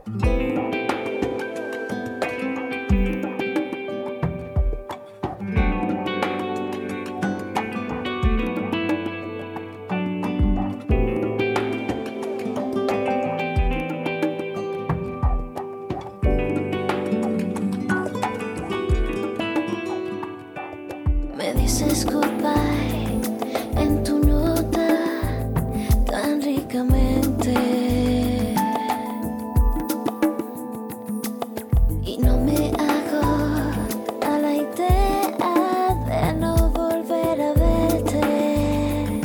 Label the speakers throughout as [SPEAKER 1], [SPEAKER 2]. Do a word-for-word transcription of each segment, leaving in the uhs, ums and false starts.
[SPEAKER 1] Me dices goodbye en tu nota tan ricamente y no me hago a la idea de no volver a verte.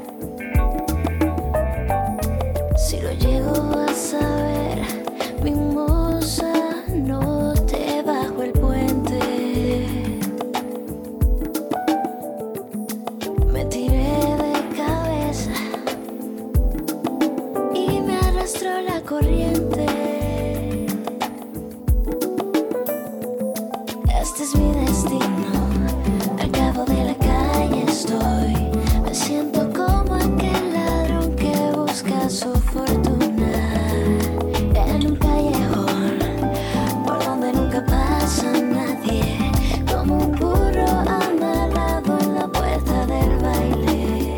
[SPEAKER 1] Si lo llego a saber, mi musa, no te bajo el puente. Me tiré de cabeza y me arrastró la corriente. Este es mi destino, al cabo de la calle estoy. Me siento como aquel ladrón que busca su fortuna en un callejón por donde nunca pasa nadie, como un burro amarrado en la puerta del baile.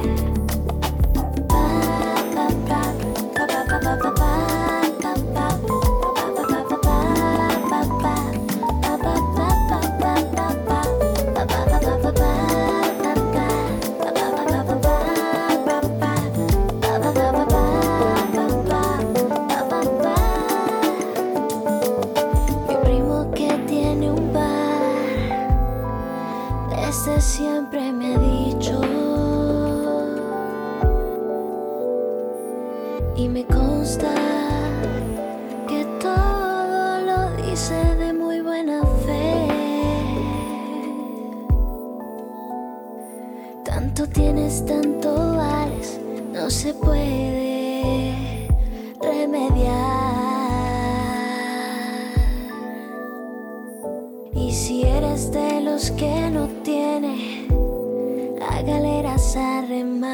[SPEAKER 1] Pa, pa, pa, pa, pa, pa, pa, pa, pa, pa, pa, pa, pa, pa, pa, pa. Mi primo que tiene un bar, desde siempre me ha dicho, y me consta que todo lo dice de muy buena fe. Tanto tienes, tanto vales, no se puede remediar. Y si eres de los que no tiene, a galeras a remar.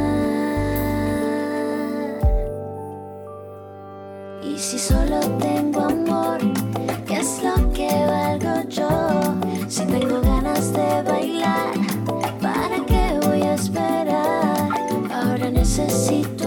[SPEAKER 1] Y si solo tengo amor, ¿qué es lo que valgo yo? Si tengo ganas de bailar, ¿para qué voy a esperar? Ahora necesito